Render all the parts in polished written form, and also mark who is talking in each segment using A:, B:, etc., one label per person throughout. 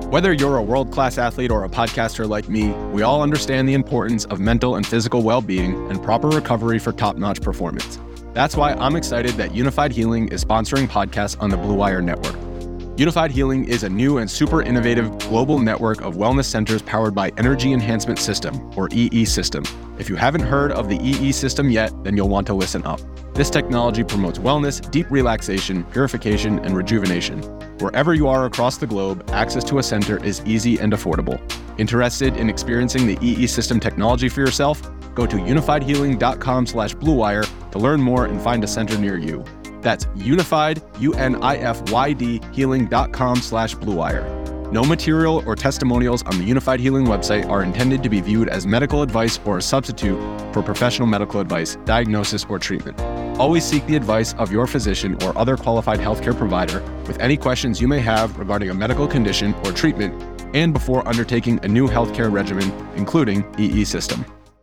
A: Whether you're a world-class athlete or a podcaster like me, we all understand the importance of mental and physical well-being and proper recovery for top-notch performance. That's why I'm excited that Unified Healing is sponsoring podcasts on the Blue Wire Network. Unified Healing is a new and super innovative global network of wellness centers powered by Energy Enhancement System, or EE System. If you haven't heard of the EE System yet, then you'll want to listen up. This technology promotes wellness, deep relaxation, purification, and rejuvenation. Wherever you are across the globe, access to a center is easy and affordable. Interested in experiencing the EE System technology for yourself? Go to unifiedhealing.com/bluewire to learn more and find a center near you. That's unified, UNIFYD, healing.com/bluewire. No material or testimonials on the Unified Healing website are intended to be viewed as medical advice or a substitute for professional medical advice, diagnosis, or treatment. Always seek the advice of your physician or other qualified healthcare provider with any questions you may have regarding a medical condition or treatment and before undertaking a new healthcare regimen, including EE System.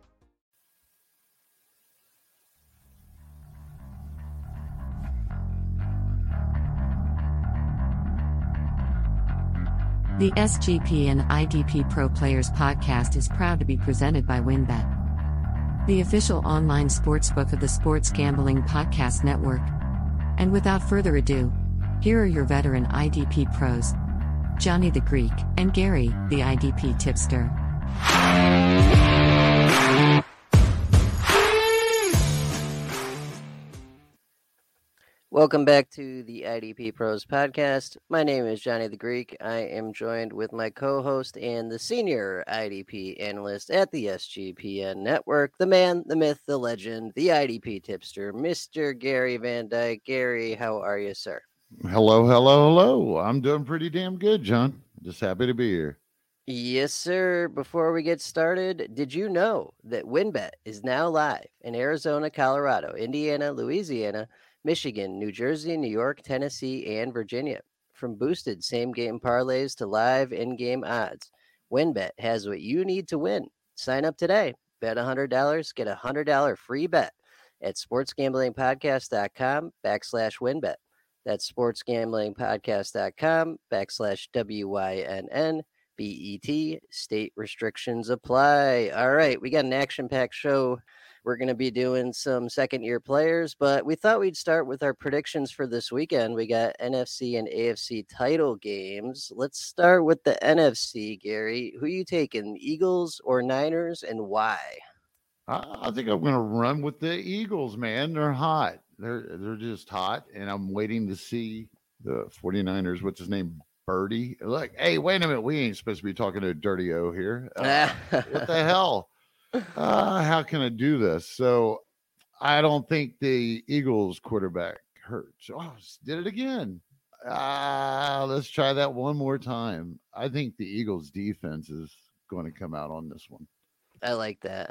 B: The SGP and IDP Pro Players podcast is proud to be presented by WynnBET, the official online sportsbook of the Sports Gambling Podcast Network. And without further ado, here are your veteran IDP pros, Johnny the Greek and Gary, the IDP tipster.
C: Welcome back to the IDP Pros podcast. My name is Johnny the Greek. I am joined with my co-host and the senior IDP analyst at the SGPN network, the man, the myth, the legend, the IDP tipster, Mr. Gary Van Dyke. Gary, how are you, sir?
D: Hello. I'm doing pretty damn good, John. Just happy to be here.
C: Yes, sir. Before we get started, did you know that WynnBET is now live in Arizona, Colorado, Indiana, Louisiana, Michigan, New Jersey, New York, Tennessee, and Virginia? From boosted same-game parlays to live in-game odds, WynnBET has what you need to win. Sign up today. Bet $100, get a $100 free bet at sportsgamblingpodcast.com/WynnBET. That's sportsgamblingpodcast.com/WYNNBET. State restrictions apply. All right, we got an action-packed show. We're going to be doing some second-year players, but we thought we'd start with our predictions for this weekend. We got NFC and AFC title games. Let's start with the NFC, Gary. Who are you taking, Eagles or Niners, and why?
D: I think I'm going to run with the Eagles, man. They're hot. They're just hot, and I'm waiting to see the 49ers. What's his name? Birdie. Look, hey, wait a minute. We ain't supposed to be talking to Dirty O here. What the hell? How can I do this? So I don't think the Eagles quarterback hurts. Oh, did it again. Let's try that one more time. I think the Eagles defense is going to come out on this one.
C: I like that.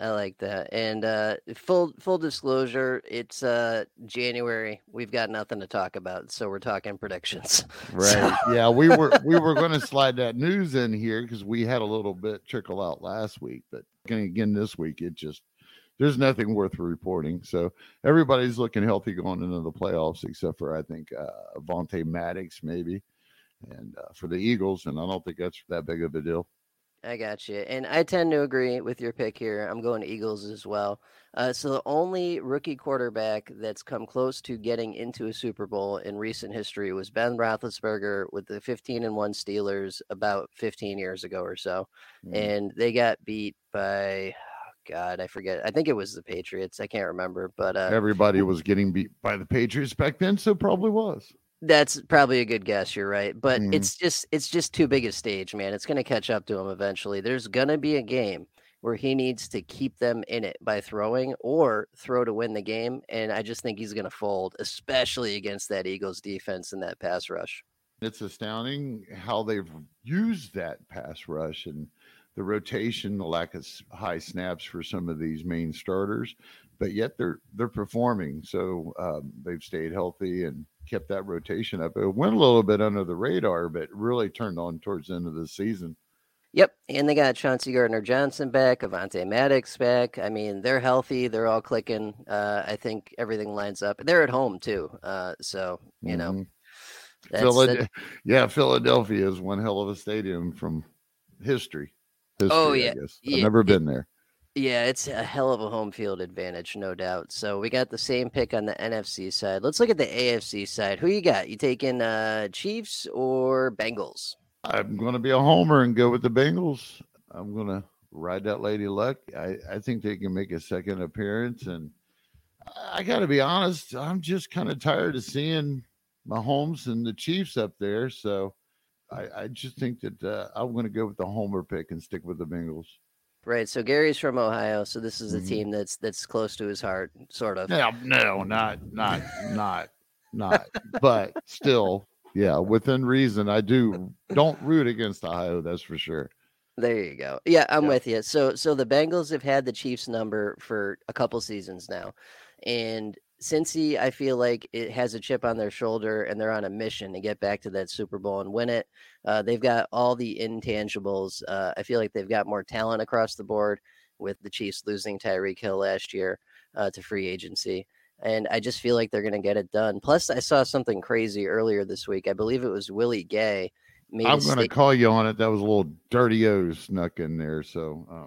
C: And full disclosure, it's January. We've got nothing to talk about, so we're talking predictions.
D: Right. Yeah, we were going to slide that news in here because we had a little bit trickle out last week, but again this week there's nothing worth reporting. So everybody's looking healthy going into the playoffs, except for I think Vontae Maddox maybe, and for the Eagles, and I don't think that's that big of a deal.
C: I got you. And I tend to agree with your pick here. I'm going to Eagles as well. So the only rookie quarterback that's come close to getting into a Super Bowl in recent history was Ben Roethlisberger with the 15-1 Steelers about 15 years ago or so. And they got beat by, God, I forget. I think it was the Patriots. I can't remember. But
D: everybody was getting beat by the Patriots back then, so probably was.
C: That's probably a good guess. You're right. But it's just too big a stage, man. It's going to catch up to him eventually. There's going to be a game where he needs to keep them in it by throwing or throw to win the game. And I just think he's going to fold, especially against that Eagles defense and that pass rush.
D: It's astounding how they've used that pass rush and the rotation, the lack of high snaps for some of these main starters, but yet they're performing. So they've stayed healthy and kept that rotation up. It went a little bit under the radar, but really turned on towards the end of the season.
C: Yep, and they got Chauncey Gardner-Johnson back, Avonte Maddox back. I mean, they're healthy. They're all clicking. I think everything lines up. They're at home, too. So, you know,
D: Philadelphia is one hell of a stadium from history.
C: Oh,
D: I
C: yeah.
D: guess. I've
C: Yeah.
D: never been there.
C: Yeah, it's a hell of a home field advantage, no doubt. So we got the same pick on the NFC side. Let's look at the AFC side. Who you got? You taking Chiefs or Bengals?
D: I'm going to be a homer and go with the Bengals. I'm going to ride that lady luck. I think they can make a second appearance. And I got to be honest, I'm just kind of tired of seeing Mahomes and the Chiefs up there. So I just think that I'm going to go with the homer pick and stick with the Bengals.
C: Right. So Gary's from Ohio, so this is a team that's close to his heart, sort of.
D: No, not. But still, yeah, within reason, don't root against Ohio. That's for sure.
C: There you go. Yeah, I'm with you. So the Bengals have had the Chiefs number for a couple seasons now, and Cincy, I feel like it has a chip on their shoulder, and they're on a mission to get back to that Super Bowl and win it. They've got all the intangibles. I feel like they've got more talent across the board with the Chiefs losing Tyreek Hill last year to free agency. And I just feel like they're going to get it done. Plus, I saw something crazy earlier this week. I believe it was Willie Gay.
D: I'm going to call you on it. That was a little dirty O snuck in there. So,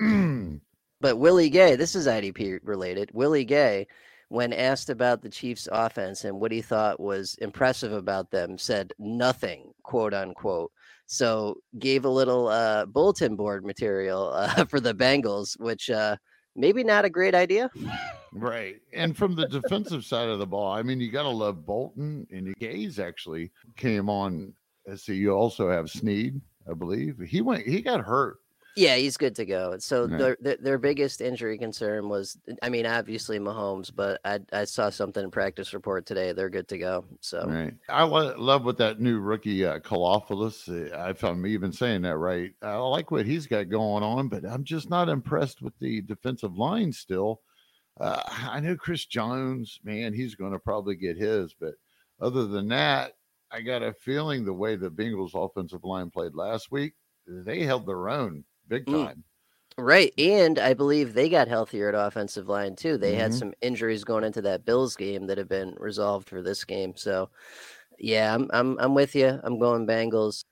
C: but Willie Gay, this is IDP related. Willie Gay, when asked about the Chiefs' offense and what he thought was impressive about them, said nothing, quote unquote. So gave a little bulletin board material for the Bengals, which maybe not a great idea.
D: Right. And from the defensive side of the ball, I mean, you got to love Bolton, and Gaze actually came on. So you also have Snead, I believe. He got hurt.
C: Yeah, he's good to go. So their biggest injury concern was, I mean, obviously Mahomes, but I saw something in practice report today. They're good to go. So
D: right. I love what that new rookie Kalopoulos. I found me even saying that right. I like what he's got going on, but I'm just not impressed with the defensive line still. I know Chris Jones, man, he's going to probably get his, but other than that, I got a feeling the way the Bengals offensive line played last week, they held their own big time.
C: Right. And I believe they got healthier at offensive line too. They had some injuries going into that Bills game that have been resolved for this game. So yeah, I'm with you. I'm going Bengals.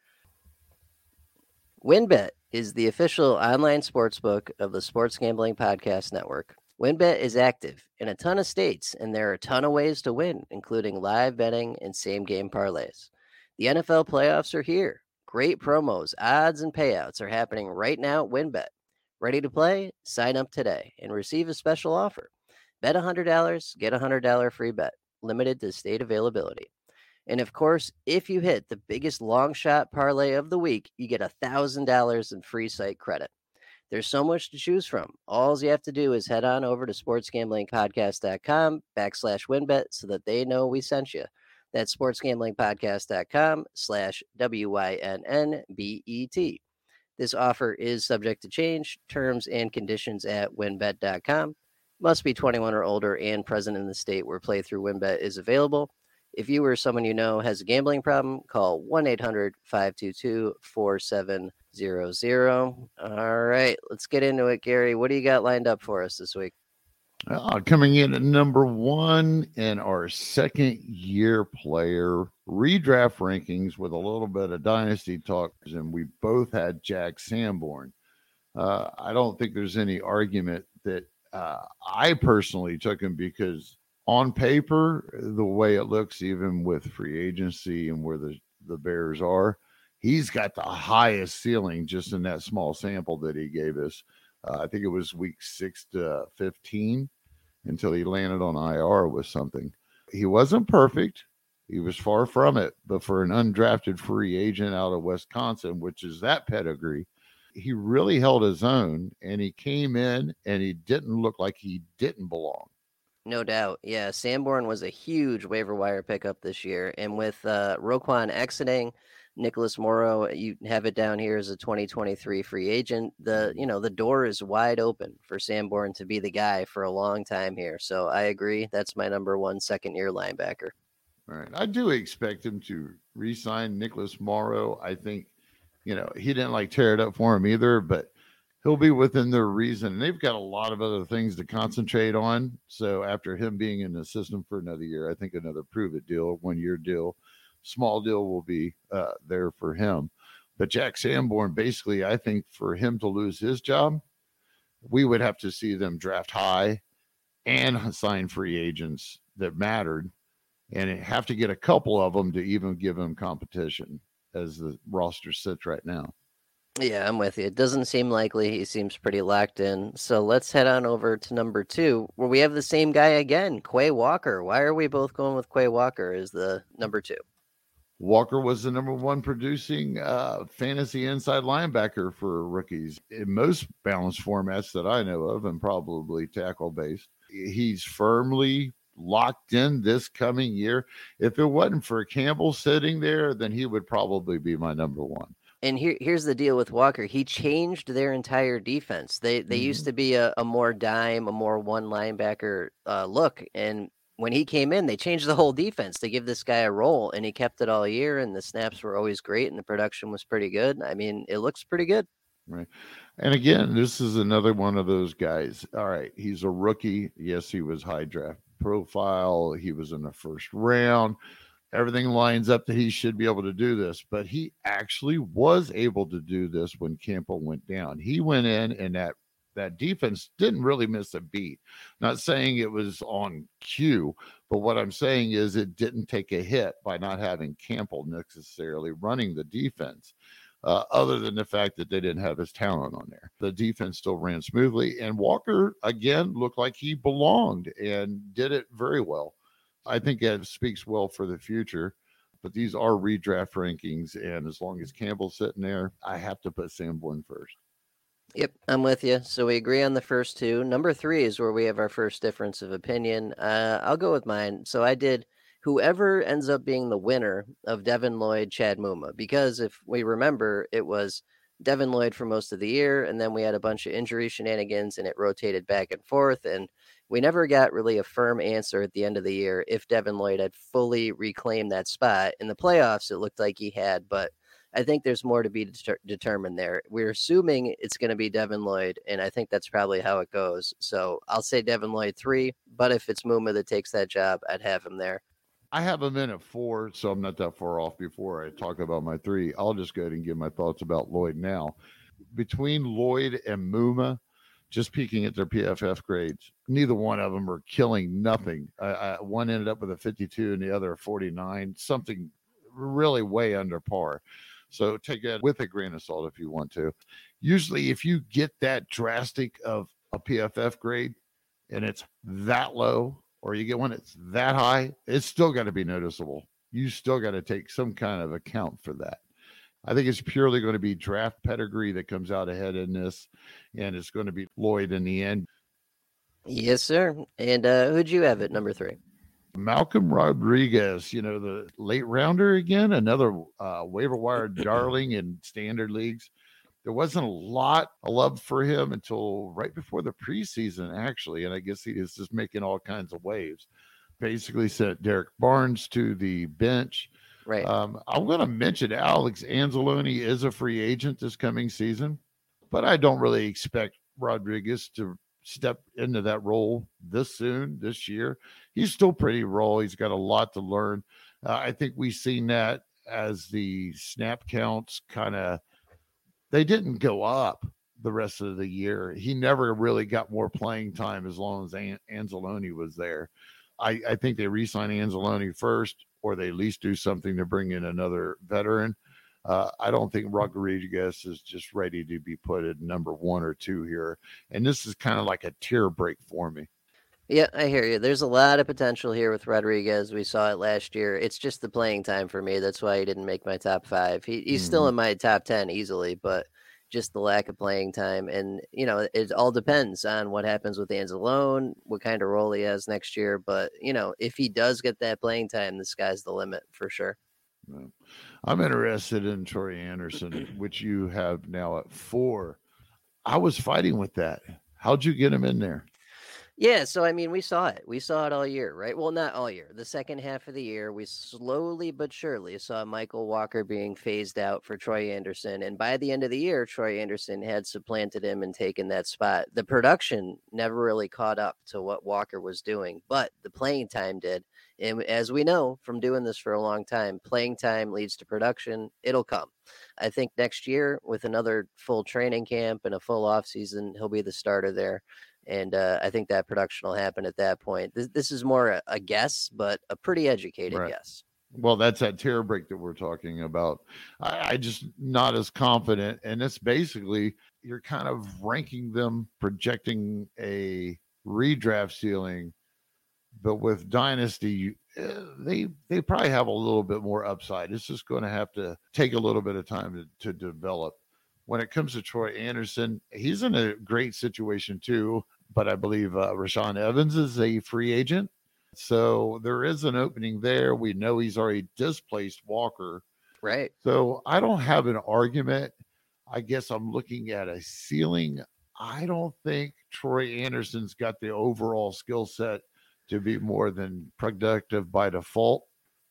C: WynnBET is the official online sportsbook of the Sports Gambling Podcast Network. WynnBET is active in a ton of states, and there are a ton of ways to win, including live betting and same-game parlays. The NFL playoffs are here. Great promos, odds, and payouts are happening right now at WynnBET. Ready to play? Sign up today and receive a special offer. Bet $100, get a $100 free bet, limited to state availability. And of course, if you hit the biggest long shot parlay of the week, you get $1,000 in free site credit. There's so much to choose from. All you have to do is head on over to sportsgamblingpodcast.com/WynnBET so that they know we sent you. That's sportsgamblingpodcast.com/WYNNBET. This offer is subject to change. Terms and conditions at wynnbet.com. Must be 21 or older and present in the state where playthrough WynnBET is available. If you or someone you know has a gambling problem, call 1-800-522-4700. All right, let's get into it, Gary. What do you got lined up for us this week?
D: Coming in at number 1 in our second-year player redraft rankings with a little bit of dynasty talk, and we both had Jack Sanborn. I don't think there's any argument that I personally took him because on paper, the way it looks, even with free agency and where the Bears are, he's got the highest ceiling just in that small sample that he gave us. I think it was week 6 to 15 until he landed on IR with something. He wasn't perfect. He was far from it. But for an undrafted free agent out of Wisconsin, which is that pedigree, he really held his own, and he came in and he didn't look like he didn't belong.
C: No doubt. Yeah, Sanborn was a huge waiver wire pickup this year. And with Roquan exiting, Nicholas Morrow, you have it down here as a 2023 free agent. The door is wide open for Sanborn to be the guy for a long time here. So I agree. That's my number 1 second-year linebacker.
D: All right. I do expect him to re-sign Nicholas Morrow. I think, he didn't tear it up for him either, but he'll be within their reason. And they've got a lot of other things to concentrate on. So after him being in the system for another year, I think another prove-it deal, 1-year deal, small deal will be there for him. But Jack Sanborn, basically, I think for him to lose his job, we would have to see them draft high and sign free agents that mattered, and have to get a couple of them to even give him competition as the roster sits right now.
C: Yeah, I'm with you. It doesn't seem likely. He seems pretty locked in. So let's head on over to number 2, where we have the same guy again, Quay Walker. Why are we both going with Quay Walker as the number 2?
D: Walker was the number 1 producing fantasy inside linebacker for rookies in most balanced formats that I know of, and probably tackle-based. He's firmly locked in this coming year. If it wasn't for Campbell sitting there, then he would probably be my number 1.
C: And here's the deal with Walker. He changed their entire defense. They used to be a more dime, a more one linebacker look. And when he came in, they changed the whole defense to give this guy a role, and he kept it all year. And the snaps were always great, and the production was pretty good. I mean, it looks pretty good.
D: Right. And again, this is another one of those guys. All right, he's a rookie. Yes, he was high draft profile. He was in the first round. Everything lines up that he should be able to do this, but he actually was able to do this when Campbell went down. He went in, and that defense didn't really miss a beat. Not saying it was on cue, but what I'm saying is it didn't take a hit by not having Campbell necessarily running the defense, other than the fact that they didn't have his talent on there. The defense still ran smoothly, and Walker, again, looked like he belonged and did it very well. I think it speaks well for the future, but these are redraft rankings, and as long as Campbell's sitting there, I have to put Sanborn first.
C: Yep, I'm with you. So we agree on the first 2. Number 3 is where we have our first difference of opinion. I'll go with mine. So I did whoever ends up being the winner of Devin Lloyd, Chad Muma, because if we remember, it was Devin Lloyd for most of the year, and then we had a bunch of injury shenanigans, and it rotated back and forth, and we never got really a firm answer at the end of the year if Devin Lloyd had fully reclaimed that spot. In the playoffs, it looked like he had, but I think there's more to be determined there. We're assuming it's going to be Devin Lloyd, and I think that's probably how it goes. So I'll say Devin Lloyd 3, but if it's Muma that takes that job, I'd have him there.
D: I have him in at 4, so I'm not that far off before I talk about my 3. I'll just go ahead and give my thoughts about Lloyd now. Between Lloyd and Muma, just peeking at their PFF grades, neither one of them are killing nothing. One ended up with a 52 and the other a 49, something really way under par. So take that with a grain of salt if you want to. Usually if you get that drastic of a PFF grade and it's that low, or you get one that's that high, it's still got to be noticeable. You still got to take some kind of account for that. I think it's purely going to be draft pedigree that comes out ahead in this, and it's going to be Lloyd in the end.
C: Yes, sir. And who'd you have at number 3?
D: Malcolm Rodriguez, the late rounder again, another waiver wire darling in standard leagues. There wasn't a lot of love for him until right before the preseason, actually, and I guess he is just making all kinds of waves. Basically sent Derek Barnes to the bench.
C: Right.
D: I'm going to mention Alex Anzalone is a free agent this coming season, but I don't really expect Rodriguez to step into that role this year. He's still pretty raw. He's got a lot to learn. I think we've seen that as the snap counts they didn't go up the rest of the year. He never really got more playing time as long as Anzalone was there. I think they re-sign Anzalone first, or they at least do something to bring in another veteran. I don't think Rodriguez is just ready to be put at number 1 or 2 here. And this is kind of like a tier break for me.
C: Yeah, I hear you. There's a lot of potential here with Rodriguez. We saw it last year. It's just the playing time for me. That's why he didn't make my top 5. He's still in my top 10 easily, but just the lack of playing time. And, it all depends on what happens with Anzalone, what kind of role he has next year. But, if he does get that playing time, the sky's the limit for sure.
D: I'm interested in Troy Anderson, which you have now at 4. I was fighting with that. How'd you get him in there?
C: Yeah, so I mean, we saw it. We saw it all year, right? Well, not all year. The second half of the year, we slowly but surely saw Michael Walker being phased out for Troy Anderson. And by the end of the year, Troy Anderson had supplanted him and taken that spot. The production never really caught up to what Walker was doing, but the playing time did. And as we know from doing this for a long time, playing time leads to production. It'll come. I think next year, with another full training camp and a full offseason, he'll be the starter there. And I think that production will happen at that point. This is more a guess, but a pretty educated guess.
D: Well, that's that tear break that we're talking about. I just not as confident. And it's basically, you're kind of ranking them, projecting a redraft ceiling. But with Dynasty, they probably have a little bit more upside. It's just going to have to take a little bit of time to develop. When it comes to Troy Anderson, he's in a great situation too, but I believe Rashaan Evans is a free agent. So there is an opening there. We know he's already displaced Walker.
C: Right.
D: So I don't have an argument. I guess I'm looking at a ceiling. I don't think Troy Anderson's got the overall skill set to be more than productive by default.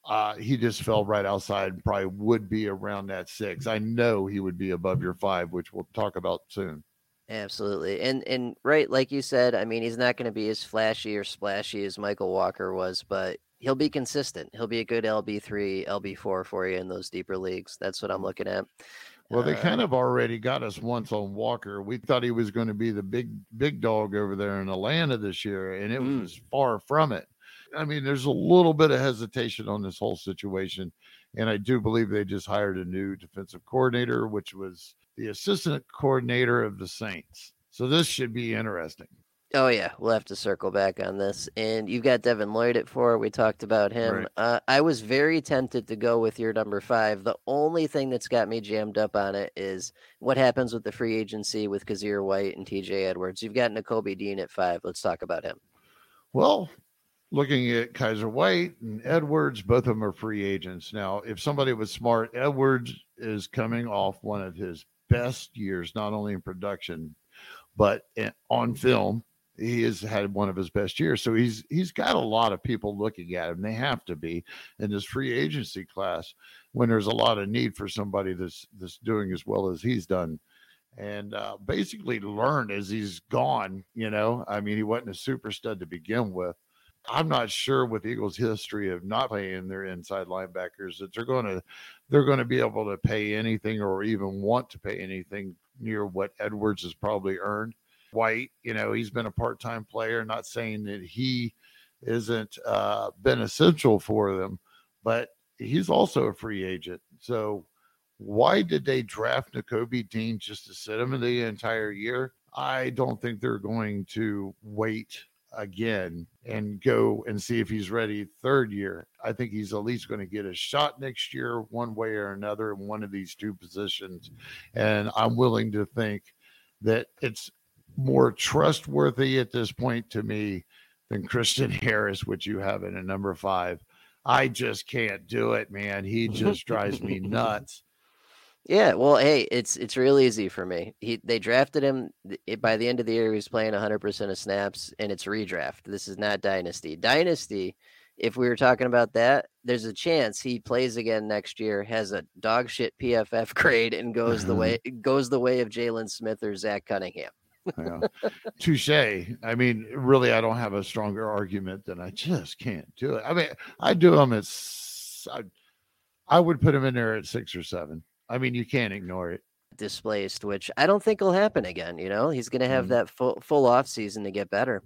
D: He just fell right outside and probably would be around that 6. I know he would be above your 5, which we'll talk about soon.
C: Absolutely. And right, like you said, I mean, he's not going to be as flashy or splashy as Michael Walker was, but he'll be consistent. He'll be a good LB3, LB4 for you in those deeper leagues. That's what I'm looking at.
D: Well, they kind of already got us once on Walker. We thought he was going to be the big dog over there in Atlanta this year, and it was far from it. I mean, there's a little bit of hesitation on this whole situation, and I do believe they just hired a new defensive coordinator, which was the assistant coordinator of the Saints. So this should be interesting.
C: Oh, yeah. We'll have to circle back on this. And you've got Devin Lloyd at 4. We talked about him. Right. I was very tempted to go with your number 5. The only thing that's got me jammed up on it is what happens with the free agency with Kazir White and TJ Edwards. You've got Nakobe Dean at 5. Let's talk about him.
D: Well, looking at Kaiser White and Edwards, both of them are free agents. Now, if somebody was smart, Edwards is coming off one of his best years, not only in production, but on film. He has had one of his best years. So he's got a lot of people looking at him. They have to be in this free agency class when there's a lot of need for somebody that's doing as well as he's done. And basically learned as he's gone, I mean, he wasn't a super stud to begin with. I'm not sure with Eagles' history of not paying their inside linebackers that they're going to be able to pay anything or even want to pay anything near what Edwards has probably earned. White, he's been a part-time player, not saying that he isn't been essential for them, but he's also a free agent. So why did they draft Nakobe Dean just to sit him in the entire year? I don't think they're going to wait again and go and see if he's ready third year. I think he's at least going to get a shot next year, one way or another, in one of these two positions. And I'm willing to think that it's more trustworthy at this point to me than Christian Harris, which you have in a number 5. I just can't do it, man. He just drives me nuts.
C: Yeah, well, hey, it's real easy for me. They drafted him by the end of the year. He was playing 100% of snaps, and it's redraft. This is not Dynasty. Dynasty, if we were talking about that, there's a chance he plays again next year, has a dog shit PFF grade, and goes the way of Jalen Smith or Zach Cunningham.
D: Yeah. Touche. I mean, really, I don't have a stronger argument than I just can't do it. I mean, I do them I would put him in there at 6 or 7. I mean, you can't ignore it.
C: Displaced, which I don't think will happen again. He's going to have that full off season to get better.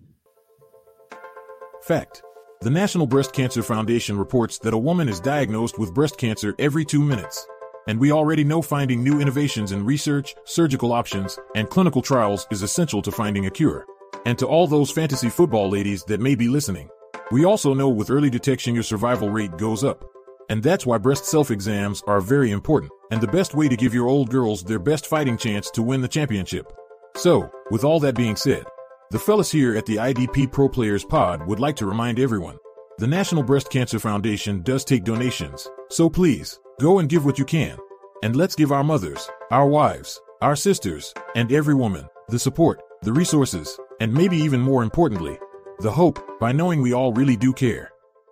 E: Fact. The National Breast Cancer Foundation reports that a woman is diagnosed with breast cancer every 2 minutes. And we already know finding new innovations in research, surgical options, and clinical trials is essential to finding a cure. And to all those fantasy football ladies that may be listening, we also know with early detection your survival rate goes up. And that's why breast self-exams are very important, and the best way to give your old girls their best fighting chance to win the championship. So, with all that being said, the fellas here at the IDP Pro Players Pod would like to remind everyone, the National Breast Cancer Foundation does take donations, so please, go and give what you can. And let's give our mothers, our wives, our sisters, and every woman, the support, the resources, and maybe even more importantly, The hope, by knowing we all really do care.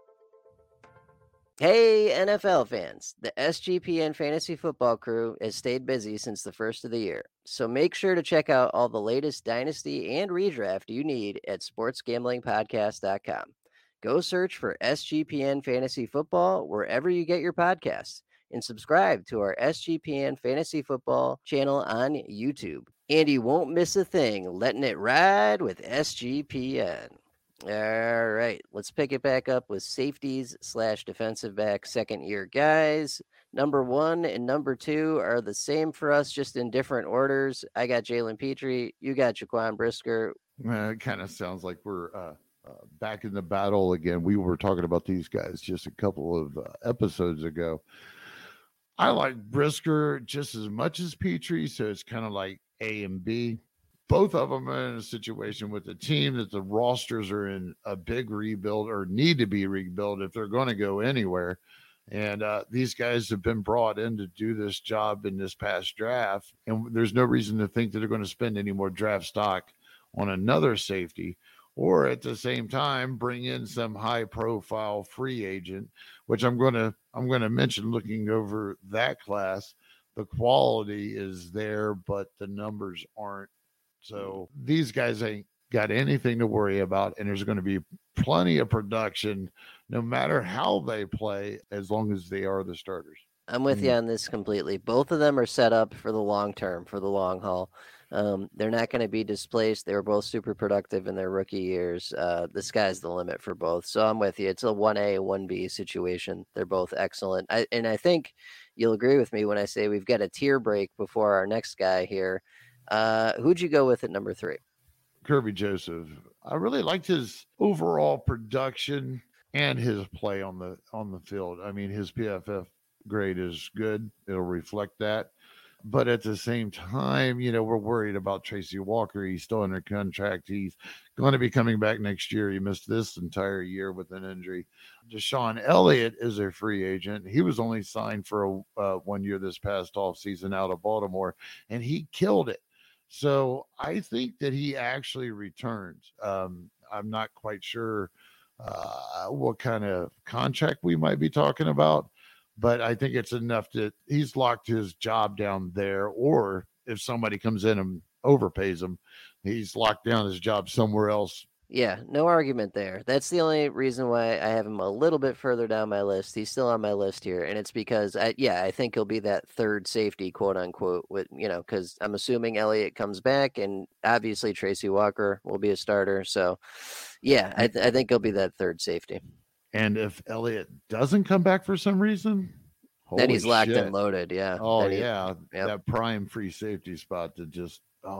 C: Hey, NFL fans, the SGPN Fantasy Football crew has stayed busy since the first of the year. So make sure to check out all the latest dynasty and redraft you need at sportsgamblingpodcast.com. Go search for SGPN Fantasy Football wherever you get your podcasts and subscribe to our SGPN Fantasy Football channel on YouTube. And you won't miss a thing letting it ride with SGPN. All right, let's pick it back up with safeties / defensive back second year guys. Number 1 and number 2 are the same for us, just in different orders. I got Jalen Petrie. You got Jaquan Brisker.
D: It kind of sounds like we're back in the battle again. We were talking about these guys just a couple of episodes ago. I like Brisker just as much as Petrie, so it's kind of like A and B. Both of them are in a situation with the team that the rosters are in a big rebuild or need to be rebuilt if they're going to go anywhere. And these guys have been brought in to do this job in this past draft. And there's no reason to think that they're going to spend any more draft stock on another safety, or at the same time bring in some high profile free agent, which I'm going to mention. Looking over that class, the quality is there, but the numbers aren't. So these guys ain't got anything to worry about, and there's going to be plenty of production no matter how they play, as long as they are the starters.
C: I'm with you on this completely. Both of them are set up for the long term, for the long haul. They're not going to be displaced. They were both super productive in their rookie years. The sky's the limit for both. So I'm with you. It's a 1A, 1B situation. They're both excellent. I think you'll agree with me when I say we've got a tier break before our next guy here. Who'd you go with at number 3?
D: Kerby Joseph. I really liked his overall production and his play on the field. I mean, his PFF grade is good. It'll reflect that. But at the same time, we're worried about Tracy Walker. He's still under contract. He's going to be coming back next year. He missed this entire year with an injury. Deshaun Elliott is a free agent. He was only signed for 1 year this past offseason out of Baltimore, and he killed it. So I think that he actually returns. I'm not quite sure what kind of contract we might be talking about, but I think it's enough that he's locked his job down there, or if somebody comes in and overpays him, he's locked down his job somewhere else.
C: Yeah, no argument there. That's the only reason why I have him a little bit further down my list. He's still on my list here, and it's because I think he'll be that third safety, quote unquote, with because I'm assuming Elliott comes back, and obviously Tracy Walker will be a starter. So, yeah, I think he'll be that third safety.
D: And if Elliott doesn't come back for some reason,
C: then he's locked and loaded. Yeah.
D: Oh, that prime free safety spot that just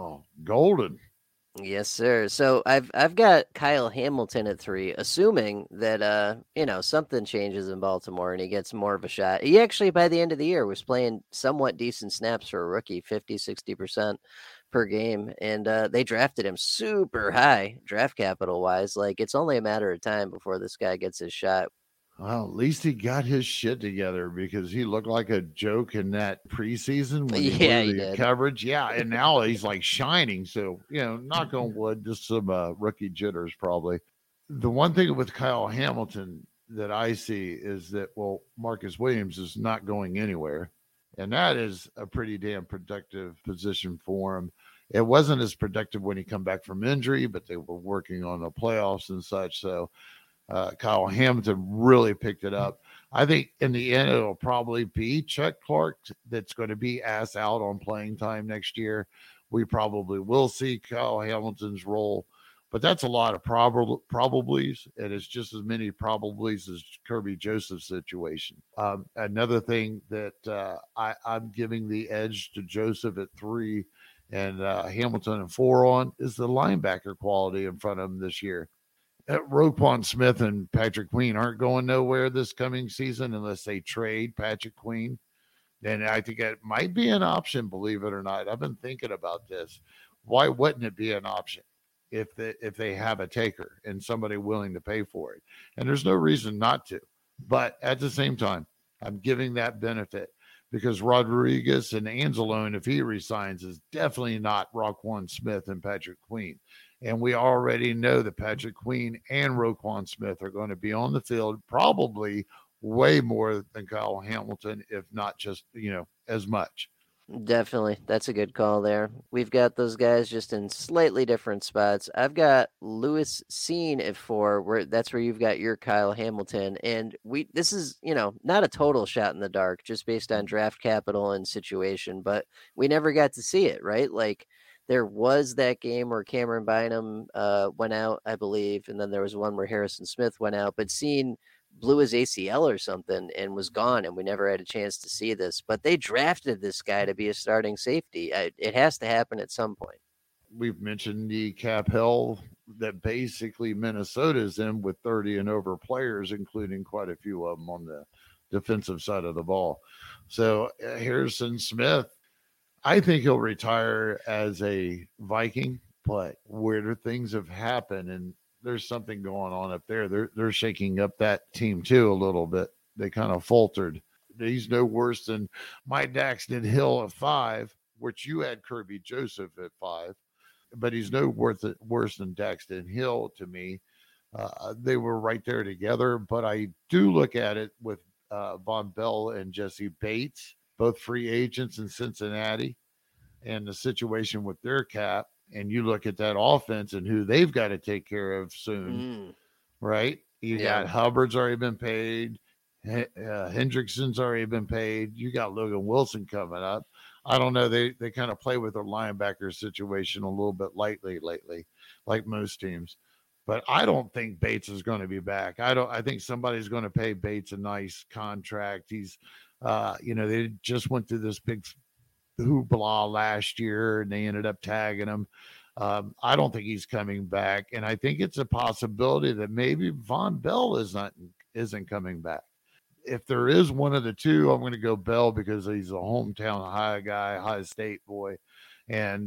D: golden.
C: Yes, sir. So I've got Kyle Hamilton at 3, assuming that something changes in Baltimore and he gets more of a shot. He actually, by the end of the year, was playing somewhat decent snaps for a rookie, 50-60% per game, and they drafted him super high draft capital wise. Like, it's only a matter of time before this guy gets his shot.
D: Well, at least he got his shit together, because he looked like a joke in that preseason when he did coverage. Yeah, and now he's like shining. So, knock on wood, just some rookie jitters probably. The one thing with Kyle Hamilton that I see is that, Marcus Williams is not going anywhere, and that is a pretty damn productive position for him. It wasn't as productive when he come back from injury, but they were working on the playoffs and such. So Kyle Hamilton really picked it up. I think in the end, it'll probably be Chuck Clark that's going to be asked out on playing time next year. We probably will see Kyle Hamilton's role, but that's a lot of probablys, and it's just as many probablys as Kerby Joseph's situation. Another thing that I'm giving the edge to Joseph at 3 and Hamilton at 4 on is the linebacker quality in front of him this year. Roquan Smith and Patrick Queen aren't going nowhere this coming season unless they trade Patrick Queen. Then I think it might be an option, believe it or not. I've been thinking about this. Why wouldn't it be an option if they have a taker and somebody willing to pay for it? And there's no reason not to. But at the same time, I'm giving that benefit because Rodriguez and Anzalone, if he resigns, is definitely not Roquan Smith and Patrick Queen. And we already know that Patrick Queen and Roquan Smith are going to be on the field probably way more than Kyle Hamilton, if not just, as much.
C: Definitely. That's a good call there. We've got those guys just in slightly different spots. I've got Lewis Cine at 4, that's where you've got your Kyle Hamilton. And this is, not a total shot in the dark just based on draft capital and situation, but we never got to see it, right? Like there was that game where Cameron Bynum went out, I believe, and then there was one where Harrison Smith went out, but Cine blew his ACL or something and was gone, and we never had a chance to see this. But they drafted this guy to be a starting safety. It has to happen at some point.
D: We've mentioned the cap hell that basically Minnesota's in with 30 and over players, including quite a few of them on the defensive side of the ball. So Harrison Smith, I think he'll retire as a Viking, but where things have happened and there's something going on up there. They're shaking up that team too a little bit. They kind of faltered. He's no worse than Mike Daxton Hill at 5, which you had Kirby Joseph at 5, but he's no worse than Daxton Hill to me. They were right there together, but I do look at it with Von Bell and Jesse Bates, both free agents in Cincinnati, and the situation with their cap. And you look at that offense and who they've got to take care of soon, right? You got Hubbard's already been paid. Hendrickson's already been paid. You got Logan Wilson coming up. I don't know. They kind of play with their linebacker situation a little bit lightly lately, like most teams. But I don't think Bates is going to be back. I think somebody's going to pay Bates a nice contract. He's, they just went through this big hoopla last year and they ended up tagging him. I don't think he's coming back, and I think it's a possibility that maybe Von Bell isn't coming back. If there is one of the two, I'm going to go Bell because he's a hometown high state boy, and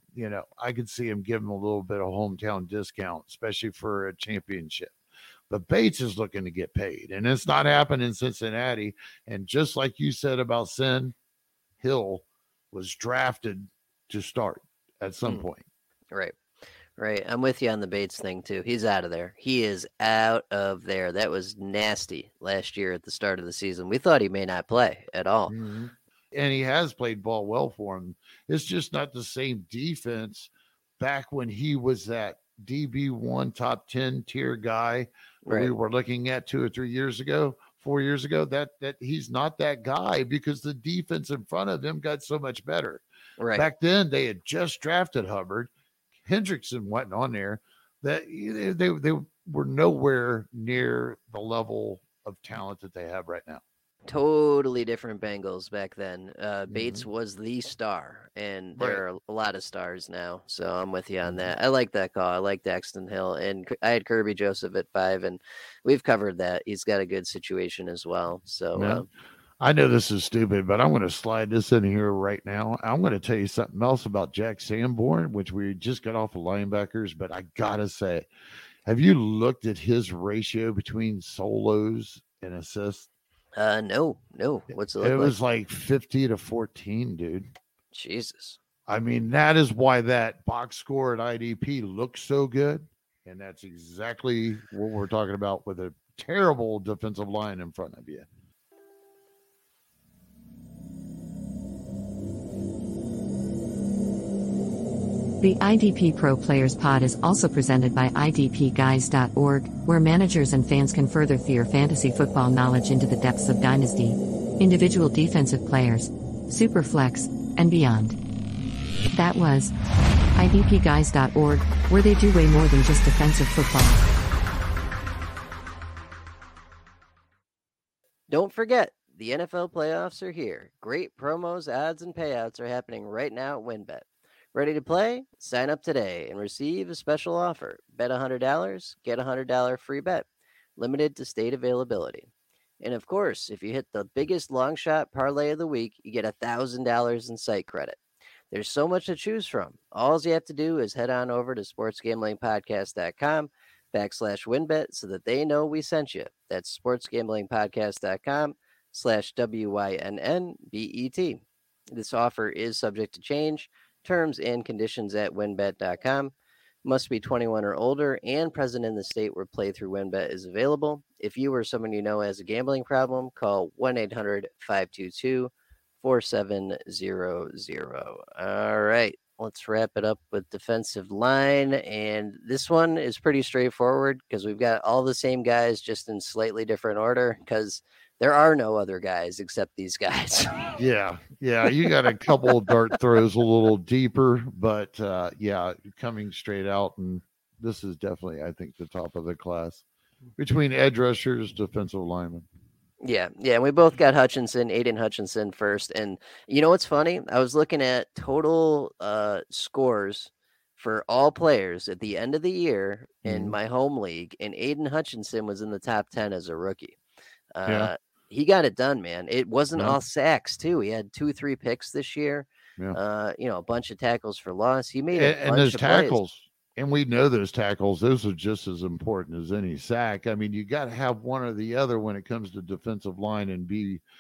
D: I could see him give him a little bit of hometown discount, especially for a championship. But Bates is looking to get paid, and it's not happening in Cincinnati. And just like you said about Sin, Hill was drafted to start at some point.
C: Right. I'm with you on the Bates thing too. He's out of there. He is out of there. That was nasty last year at the start of the season. We thought he may not play at all.
D: Mm-hmm. And he has played ball well for him. It's just not the same defense back when he was that DB1 top 10 tier guy we were looking at 2 or 3 years ago. 4 years ago, that he's not that guy because the defense in front of him got so much better.
C: Right.
D: Back then, they had just drafted Hubbard. Hendrickson wasn't on there. That they were nowhere near the level of talent that they have right now.
C: Totally different Bengals back then. Bates was the star, and there are a lot of stars now. So I'm with you on that. I like that call. I like Daxton Hill, and I had Kirby Joseph at 5, and we've covered that. He's got a good situation as well. So
D: I know this is stupid, but I'm going to slide this in here right now. I'm going to tell you something else about Jack Sanborn, which we just got off of linebackers, but I got to say, have you looked at his ratio between solos and assists?
C: No. What's it look like?
D: It was like 50-14, dude.
C: Jesus.
D: I mean, that is why that box score at IDP looks so good. And that's exactly what we're talking about with a terrible defensive line in front of you.
B: The IDP Pro Players Pod is also presented by IDPGuys.org, where managers and fans can further their fantasy football knowledge into the depths of Dynasty, individual defensive players, Superflex, and beyond. That was IDPGuys.org, where they do way more than just defensive football.
C: Don't forget, the NFL playoffs are here. Great promos, odds, and payouts are happening right now at WynnBET. Ready to play? Sign up today and receive a special offer. Bet $100, get a $100 free bet. Limited to state availability. And of course, if you hit the biggest long shot parlay of the week, you get $1,000 in site credit. There's so much to choose from. All you have to do is head on over to sportsgamblingpodcast.com/WynnBET so that they know we sent you. That's sportsgamblingpodcast.com WYNNBET. This offer is subject to change. Terms and conditions at winbet.com. Must be 21 or older and present in the state where playthrough WinBet is available. If you or someone you know has a gambling problem, call 1-800-522-4700. All right, let's wrap it up with defensive line. And this one is pretty straightforward because we've got all the same guys, just in slightly different order, because there are no other guys except these guys.
D: Yeah. You got a couple of dart throws a little deeper, but coming straight out. And this is definitely, I think, the top of the class between edge rushers, defensive linemen.
C: Yeah. And we both got Hutchinson, Aiden Hutchinson first. And you know what's funny? I was looking at total scores for all players at the end of the year in my home league, and Aiden Hutchinson was in the top 10 as a rookie. He got it done, man. It wasn't all sacks too. He had 2-3 picks this year. A bunch of tackles for loss. He made a bunch
D: those
C: of
D: tackles,
C: plays.
D: and we know those tackles. Those are just as important as any sack. I mean, you got to have one or the other when it comes to defensive line and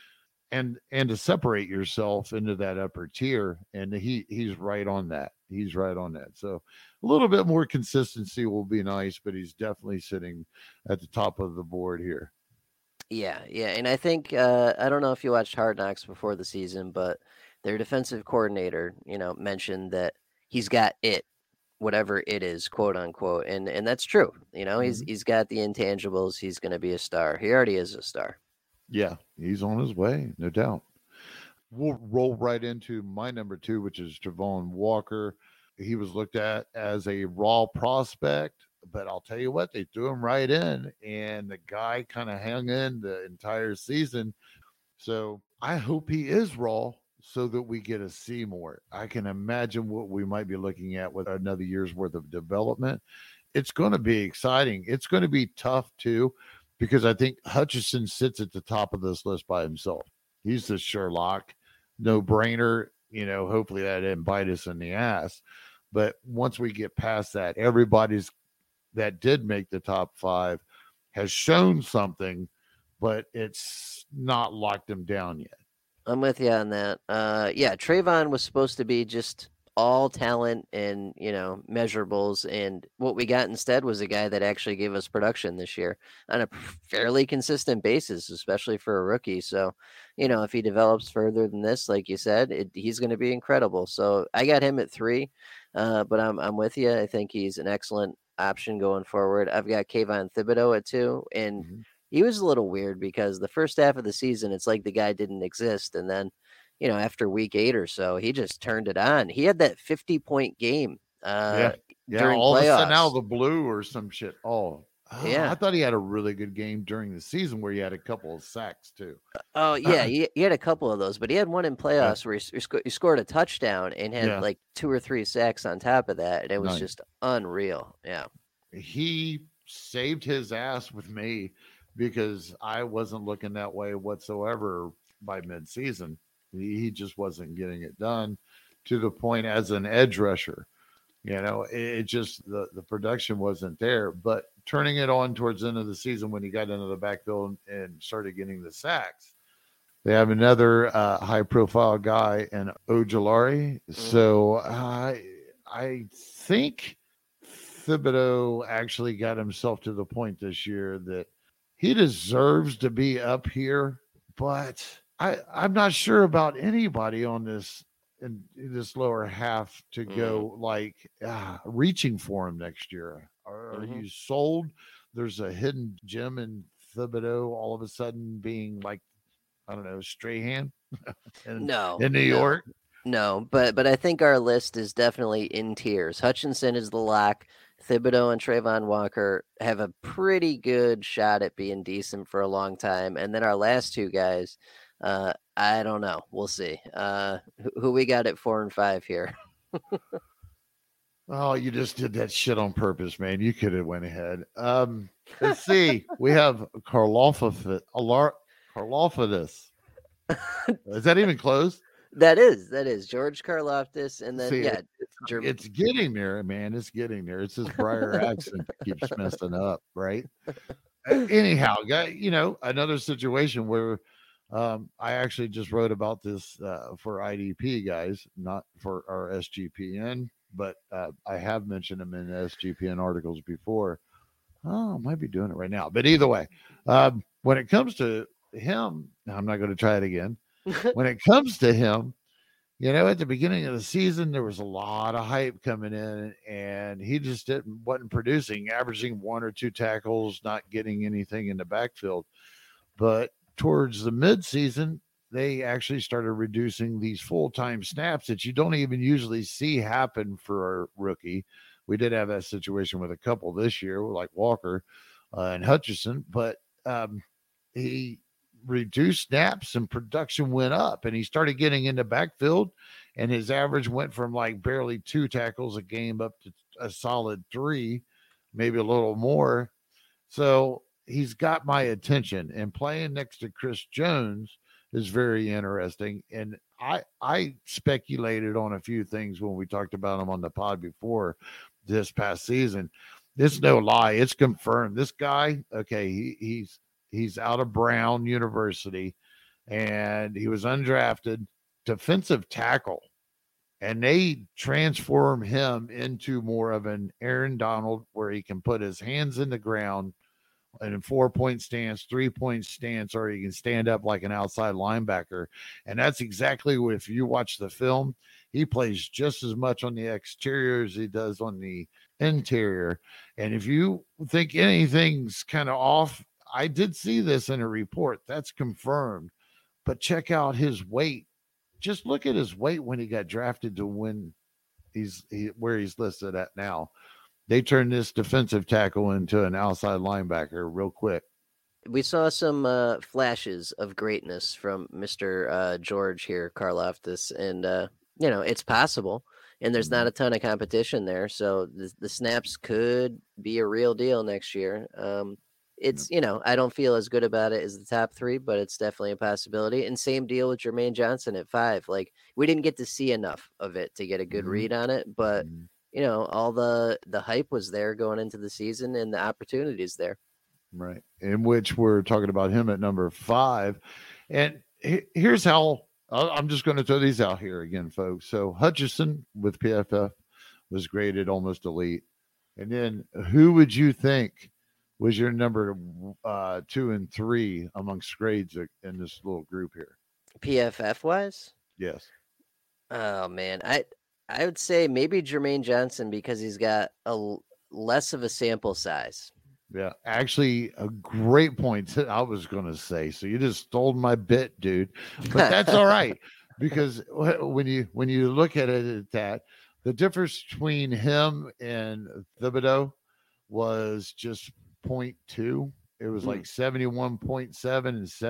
D: to separate yourself into that upper tier. And he's right on that. He's right on that. So a little bit more consistency will be nice, but he's definitely sitting at the top of the board here.
C: Yeah. And I think, I don't know if you watched Hard Knocks before the season, but their defensive coordinator, mentioned that he's got it, whatever it is, quote unquote. And that's true. He's got the intangibles. He's going to be a star. He already is a star.
D: Yeah, he's on his way, no doubt. We'll roll right into my number 2, which is Travon Walker. He was looked at as a raw prospect, but I'll tell you what, they threw him right in, and the guy kind of hung in the entire season. So I hope he is raw so that we get to see more. I can imagine what we might be looking at with another year's worth of development. It's going to be exciting. It's going to be tough too, because I think Hutchinson sits at the top of this list by himself. He's the Sherlock, no-brainer. Hopefully that didn't bite us in the ass. But once we get past that, everybody's that did make the top 5 has shown something, but it's not locked them down yet.
C: I'm with you on that. Travon was supposed to be just all talent and, measurables. And what we got instead was a guy that actually gave us production this year on a fairly consistent basis, especially for a rookie. So, if he develops further than this, like you said, he's going to be incredible. So I got him at 3, but I'm with you. I think he's an excellent option going forward. I've got Kayvon Thibodeau at 2, and he was a little weird because the first half of the season, it's like the guy didn't exist. And then, after week 8 or so, he just turned it on. He had that 50-point game during
D: all
C: playoffs.
D: Of a sudden out of the blue or some shit.
C: Yeah.
D: I thought he had a really good game during the season where he had a couple of sacks too.
C: He had a couple of those, but he had one in playoffs where he scored a touchdown and had like 2 or 3 sacks on top of that. And it was just unreal. Yeah.
D: He saved his ass with me because I wasn't looking that way whatsoever by midseason. He just wasn't getting it done to the point as an edge rusher. It just, the production wasn't there, but turning it on towards the end of the season when he got into the backfield and started getting the sacks. They have another high profile guy in Ojulari. So I think Thibodeau actually got himself to the point this year that he deserves to be up here, but I'm not sure about anybody on this in this lower half to go reaching for him next year. Are you sold? There's a hidden gem in Thibodeau all of a sudden being like, I don't know, Strahan in New York.
C: No, but I think our list is definitely in tiers. Hutchinson is the lock. Thibodeau and Travon Walker have a pretty good shot at being decent for a long time. And then our last 2 guys, I don't know. We'll see. Who we got at 4 and 5 here?
D: Oh, you just did that shit on purpose, man. You could have went ahead. Let's see. We have Karlaftis. Is that even close?
C: That is George Karlaftis, and then
D: it's getting there, man. It's getting there. It's this Briar accent that keeps messing up, right? Anyhow, guy, another situation where I actually just wrote about this for IDP guys, not for our SGPN, but I have mentioned him in SGPN articles before. Oh, I might be doing it right now. But either way, when it comes to him, I'm not going to try it again. When it comes to him, at the beginning of the season, there was a lot of hype coming in, and he just wasn't producing, averaging 1 or 2 tackles, not getting anything in the backfield. But towards the midseason, they actually started reducing these full-time snaps that you don't even usually see happen for a rookie. We did have that situation with a couple this year, like Walker and Hutchinson, but he reduced snaps and production went up, and he started getting into backfield, and his average went from like barely 2 tackles a game up to a solid 3, maybe a little more. So he's got my attention, and playing next to Chris Jones is very interesting. And I speculated on a few things when we talked about him on the pod before this past season. It's no lie. It's confirmed. This guy, okay, he's out of Brown University, and he was undrafted defensive tackle. And they transform him into more of an Aaron Donald, where he can put his hands in the ground in a 4-point stance, 3-point stance, or he can stand up like an outside linebacker. And that's exactly what, if you watch the film, he plays just as much on the exterior as he does on the interior. And if you think anything's kind of off, I did see this in a report. That's confirmed. But check out his weight. Just look at his weight when he got drafted to when where he's listed at now. They turned this defensive tackle into an outside linebacker real quick.
C: We saw some flashes of greatness from Mr. George here, Karlaftis, and it's possible. And there's not a ton of competition there, so the snaps could be a real deal next year. It's, I don't feel as good about it as the top 3, but it's definitely a possibility. And same deal with Jermaine Johnson at 5. Like, we didn't get to see enough of it to get a good read on it, but all the hype was there going into the season, and the opportunities there.
D: Right. In which we're talking about him at number 5. And here's how I'm just going to throw these out here again, folks. So Hutchinson with PFF was graded almost elite. And then who would you think was your number 2 and 3 amongst grades in this little group here?
C: PFF wise?
D: Yes.
C: Oh man, I would say maybe Jermaine Johnson, because he's got a less of a sample size.
D: Yeah, actually, a great point that I was going to say. So you just stole my bit, dude. But that's all right, because when you look at it at that, the difference between him and Thibodeau was just 0.2. It was like 71.7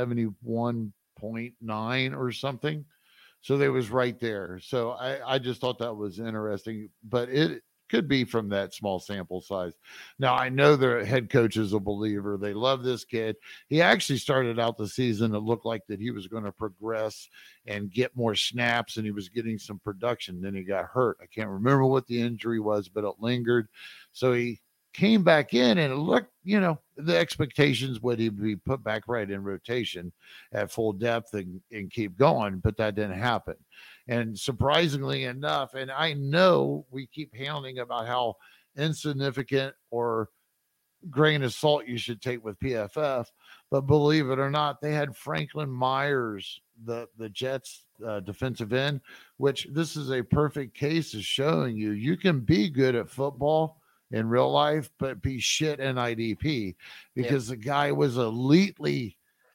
D: and 71.9 or something. So they was right there. So I just thought that was interesting, but it could be from that small sample size. Now, I know their head coach is a believer. They love this kid. He actually started out the season, it looked like that he was going to progress and get more snaps, and he was getting some production. Then he got hurt. I can't remember what the injury was, but it lingered. So he came back in, and it looked, the expectations would he be put back right in rotation at full depth and keep going, but that didn't happen. And surprisingly enough, and I know we keep hounding about how insignificant or grain of salt you should take with PFF, but believe it or not, they had Franklin Myers, the Jets defensive end, which this is a perfect case of showing you can be good at football in real life, but be shit in IDP, because the guy was elitely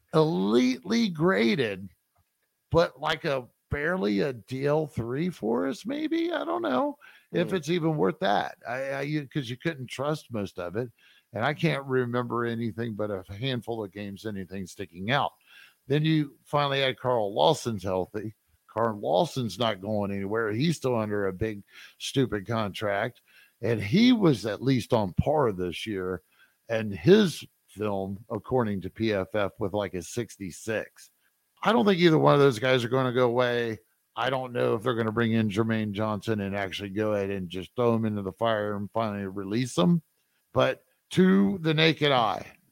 D: graded, but like barely a DL3 for us, maybe. I don't know if it's even worth that. Because you couldn't trust most of it. And I can't remember anything but a handful of games, anything sticking out. Then you finally had Carl Lawson's healthy. Carl Lawson's not going anywhere. He's still under a big, stupid contract. And he was at least on par this year. And his film, according to PFF, with like a 66. I don't think either one of those guys are going to go away. I don't know if they're going to bring in Jermaine Johnson and actually go ahead and just throw him into the fire and finally release him. But to the naked eye,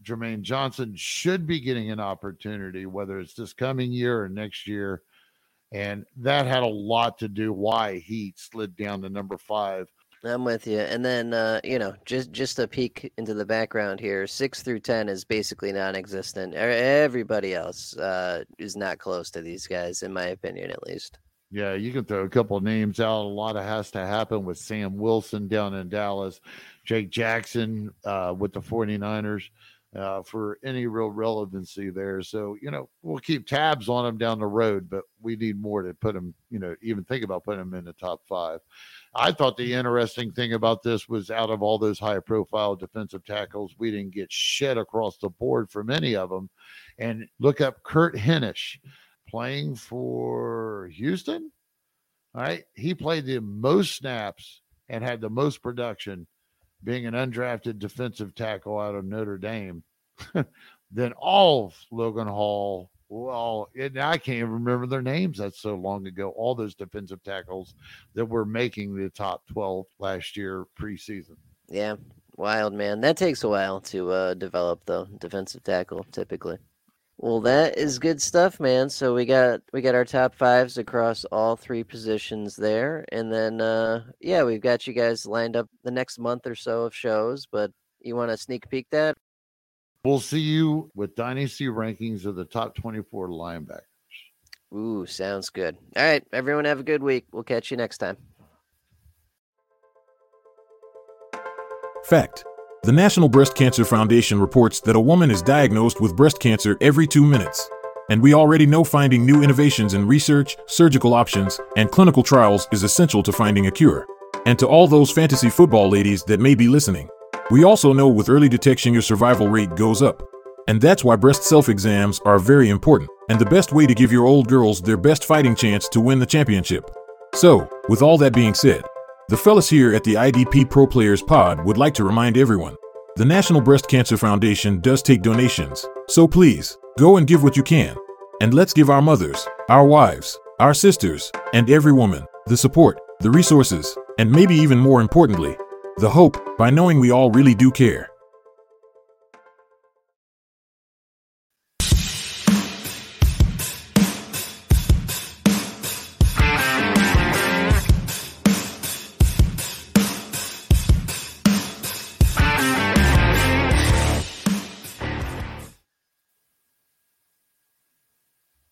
D: Jermaine Johnson should be getting an opportunity, whether it's this coming year or next year. And that had a lot to do why he slid down to number 5.
C: I'm with you. And then, just a peek into the background here, 6 through 10 is basically non-existent. Everybody else is not close to these guys, in my opinion, at least.
D: Yeah, you can throw a couple of names out. A lot has to happen with Sam Wilson down in Dallas, Jake Jackson with the 49ers for any real relevancy there. So, we'll keep tabs on them down the road, but we need more to put them, even think about putting them in the top 5. I thought the interesting thing about this was out of all those high-profile defensive tackles, we didn't get shit across the board from any of them. And look up Kurt Henish playing for Houston. All right. He played the most snaps and had the most production being an undrafted defensive tackle out of Notre Dame than all of Logan Hall. Well, I can't even remember their names. That's so long ago. All those defensive tackles that were making the top 12 last year preseason.
C: Yeah. Wild, man. That takes a while to develop, though, defensive tackle, typically. Well, that is good stuff, man. So we got our top 5s across all 3 positions there. And then, we've got you guys lined up the next month or so of shows, but you want to sneak peek that?
D: We'll see you with Dynasty rankings of the top 24 linebackers.
C: Ooh, sounds good. All right, everyone have a good week. We'll catch you next time.
E: Fact: the National Breast Cancer Foundation reports that a woman is diagnosed with breast cancer every 2 minutes. And we already know finding new innovations in research, surgical options, and clinical trials is essential to finding a cure. And to all those fantasy football ladies that may be listening, we also know with early detection your survival rate goes up. And that's why breast self-exams are very important, and the best way to give your old girls their best fighting chance to win the championship. So, with all that being said, the fellas here at the IDP Pro Players Pod would like to remind everyone, the National Breast Cancer Foundation does take donations, so please, go and give what you can. And let's give our mothers, our wives, our sisters, and every woman, the support, the resources, and maybe even more importantly, the hope, by knowing we all really do care.